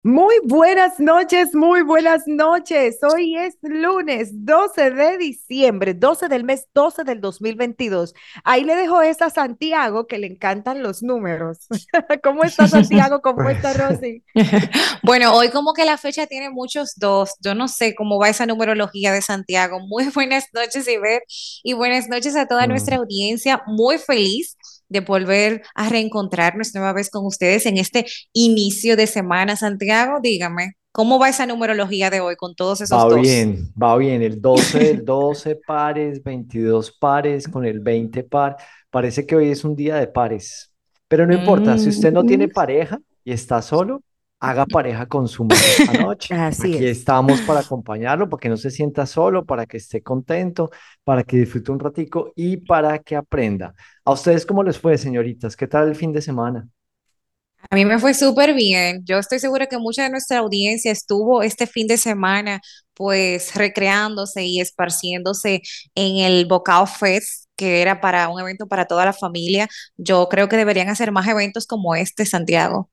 Muy buenas noches, muy buenas noches. Hoy es lunes 12 de diciembre, 12 del mes 12 del 2022. Ahí le dejo esa a Santiago que le encantan los números. ¿Cómo está Santiago? ¿Cómo está Pues, Rosy? bueno, hoy como que la fecha tiene muchos dos. Yo no sé cómo va esa numerología de Santiago. Muy buenas noches, Iber, y buenas noches a toda nuestra Mm. audiencia. Muy feliz de volver a reencontrarnos nueva vez con ustedes en este inicio de semana. Santiago, dígame, ¿cómo va esa numerología de hoy con todos esos Va dos? bien, va bien. El 12 del 12 pares, 22 pares con el 20 par. Parece que hoy es un día de pares. Pero no importa, si usted no tiene Mm. pareja y está solo, haga pareja con su man esta noche. Así Aquí es. estamos para acompañarlo, para que no se sienta solo, para que esté contento, para que disfrute un ratico y para que aprenda. ¿A ustedes cómo les fue, señoritas? ¿Qué tal el fin de semana? A mí me fue súper bien. Yo estoy segura que mucha de nuestra audiencia estuvo este fin de semana pues recreándose y esparciéndose en el Bocao Fest, que era para un evento para toda la familia. Yo creo que deberían hacer más eventos como este, Santiago.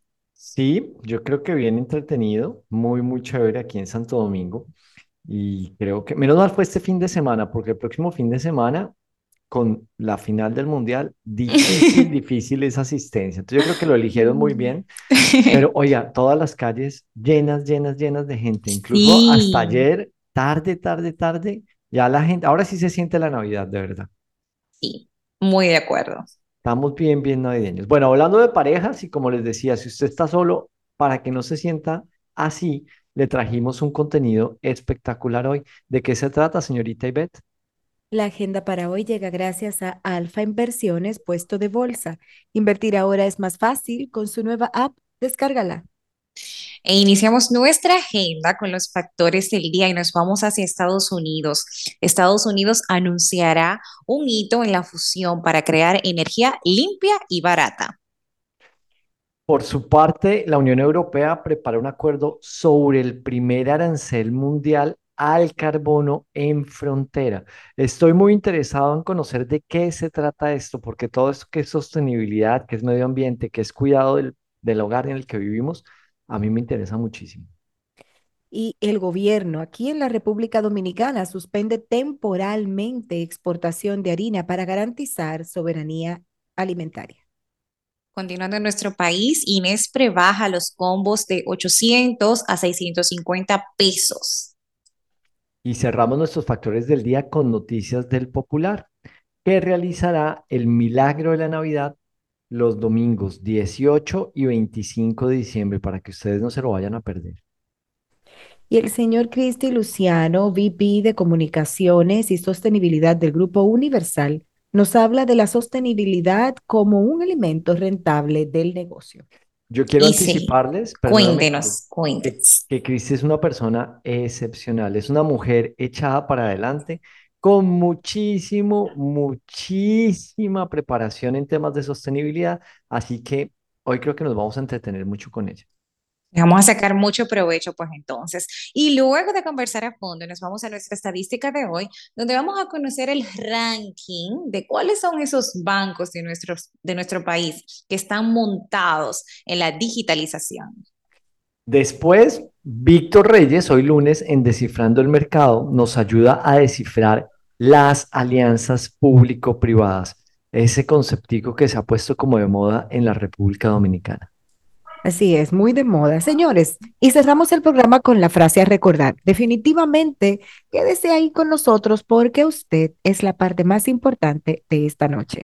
Sí, yo creo que bien entretenido, muy, muy chévere aquí en Santo Domingo. Y creo que, menos mal fue este fin de semana, porque el próximo fin de semana, con la final del Mundial, difícil, difícil esa asistencia. Entonces yo creo que lo eligieron muy bien, pero oiga, todas las calles llenas, llenas, llenas de gente, incluso hasta Sí, ayer, tarde, tarde, tarde, ya la gente, ahora sí se siente la Navidad, de verdad. sí, muy de acuerdo. Estamos bien, bien navideños. Bueno, hablando de parejas, y como les decía, si usted está solo, para que no se sienta así, le trajimos un contenido espectacular hoy. ¿De qué se trata, señorita Ivette? La agenda para hoy llega gracias a Alfa Inversiones, puesto de bolsa. Invertir ahora es más fácil con su nueva app. Descárgala. E iniciamos nuestra agenda con los factores del día y nos vamos hacia Estados Unidos. Estados Unidos anunciará un hito en la fusión para crear energía limpia y barata. Por su parte, la Unión Europea prepara un acuerdo sobre el primer arancel mundial al carbono en frontera. Estoy muy interesado en conocer de qué se trata esto, porque todo esto que es sostenibilidad, que es medio ambiente, que es cuidado del hogar en el que vivimos, a mí me interesa muchísimo. Y el gobierno aquí en la República Dominicana suspende temporalmente exportación de harina para garantizar soberanía alimentaria. Continuando en nuestro país, Inespre baja los combos de 800 a 650 pesos. Y cerramos nuestros factores del día con noticias del Popular, que realizará el milagro de la Navidad los domingos 18 y 25 de diciembre para que ustedes no se lo vayan a perder. Y el señor Cristi Luciano, VP de Comunicaciones y Sostenibilidad del Grupo Universal, nos habla de la sostenibilidad como un elemento rentable del negocio. Yo quiero Y sí, anticiparles, perdóname, cuéntenos, cuéntenos. que Cristi es una persona excepcional, es una mujer echada para adelante con muchísimo, muchísima preparación en temas de sostenibilidad, así que hoy creo que nos vamos a entretener mucho con ella. Vamos a sacar mucho provecho, pues entonces. Y luego de conversar a fondo, nos vamos a nuestra estadística de hoy, donde vamos a conocer el ranking de cuáles son esos bancos de nuestro país que están montados en la digitalización. Después, Víctor Reyes, hoy lunes en Descifrando el Mercado, nos ayuda a descifrar las alianzas público-privadas, ese conceptico que se ha puesto como de moda en la República Dominicana. Así es, muy de moda. Señores, y cerramos el programa con la frase a recordar. Definitivamente, quédese ahí con nosotros porque usted es la parte más importante de esta noche.